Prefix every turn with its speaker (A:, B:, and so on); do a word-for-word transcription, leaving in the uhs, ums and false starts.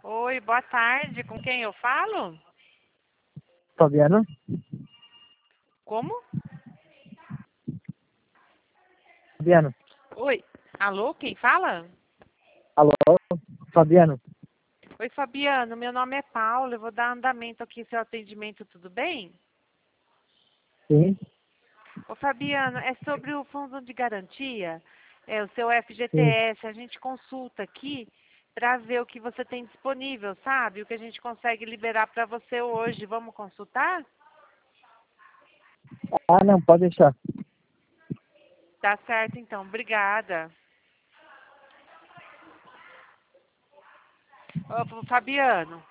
A: Oi, boa tarde. Com quem eu falo?
B: Fabiano?
A: Como?
B: Fabiano?
A: Oi. Alô, quem fala?
B: Alô? Fabiano?
A: Oi, Fabiano. Meu nome é Paula. Eu vou dar andamento aqui ao seu atendimento, tudo bem?
B: Sim?
A: Ô, Fabiano, é sobre o fundo de garantia, é o seu
B: Sim.
A: F G T S. A gente consulta aqui para ver o que você tem disponível, sabe? O que a gente consegue liberar para você hoje. Vamos consultar?
B: Ah, não, pode deixar.
A: Tá certo, então. Obrigada. Ô, Fabiano.